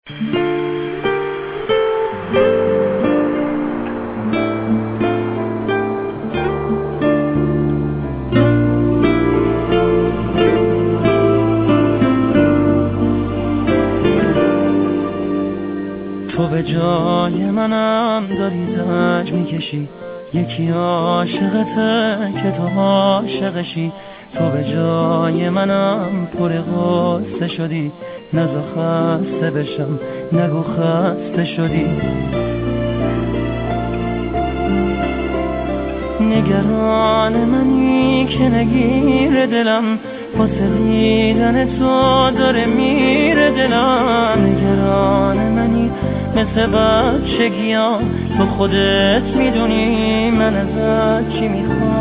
تو به جای منم داری رنج میکشی، یکی عاشقته که تو عاشقشی. تو به جای منم پر غصه شدی، نزا خسته بشم نگو خسته شدی. نگران منی که نگیر دلم، واسه دیدن تو داره میره دلم. نگران منی مثل بچگیام، تو خودت میدونی من ازت چی میخوام.